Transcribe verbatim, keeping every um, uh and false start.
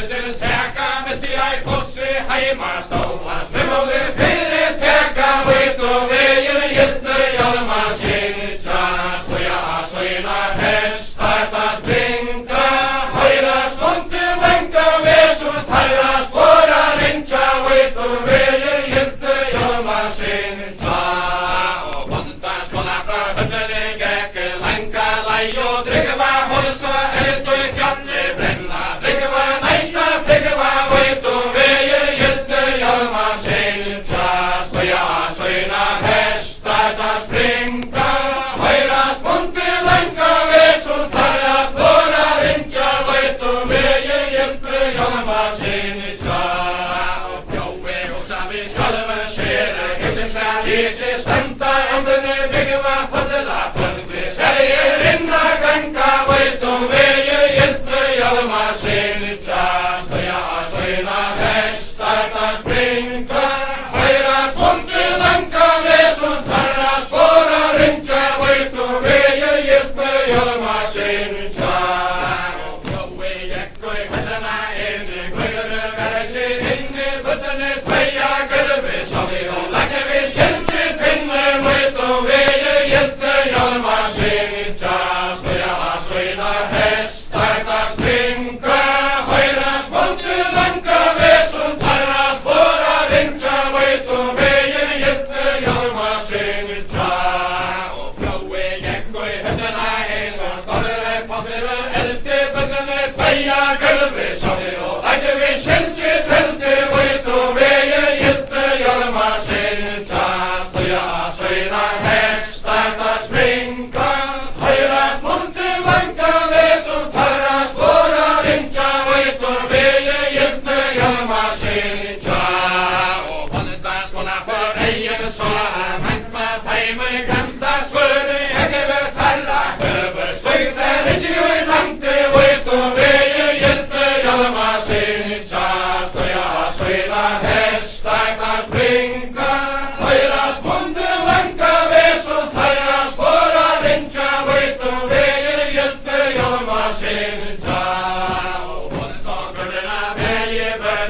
til seka, misti ég kossi heima stóa, svimóði fyrir teka, veit og vegir gildu hjálma sýnja, svoja svina hestarta springa, høyra spondi lenga, vesur tæra spora rinja, veit og vegir gildu hjálma sýnja, og bonda skona frá höllunni gekk langa læg og drygva horsa, eldu fjalli brenna, drygva næsta flygva, veit og vegir gildu hjálma sýnja, svoja svina hestarta springa, høyra spondi lenga, vesur tæra spora rinja, veit og vegir gildu hjálma sýnja, og bjói húsa við sjálfum sér, hyggislega líti standa, ömbunni byggva fölluða fölgvi, segir inna ganga, veit og vegir gildu hjálma sýnja, svoja svina hestarta springa, høyra spondi lenga, vesur tæra spora rinja, veit og vegir gildu hjálma sýnja, og bjói gekk í höllina inni, guðuru verði inni, fötunni tveia gulvi, sáði og lagði við sjálfsi finni, veit og vegir gildu hjálma sýnja, svoja svina hestarta springa, høyra spondi lenga, vesur tæra spora rinja, veit og vegir gildu hjálma sýnja, og bjói gekk í höllina eins og stórri pottur eldi, fötunni tveia gulvi, sáði og lagði við sjálfsi finni, veit og vegir gildu hjálma sýnja, svoja svina hestarta springa, høyra spondi lenga, vesur tæra spora rinja, veit og vegir gildu hjálma sýnja, og bonda skona for eigin svo að mækma tæmur ganda skuri, ekki við tæra höfur slögð er ekki í landi, veit og vegir gildu hjálma sýnja, svoja svina hestarta springa, høyra spondi lenga, vesur tæra spora rinja, veit og vegir gildu hjálma sýnja, og bonda gulvina vegi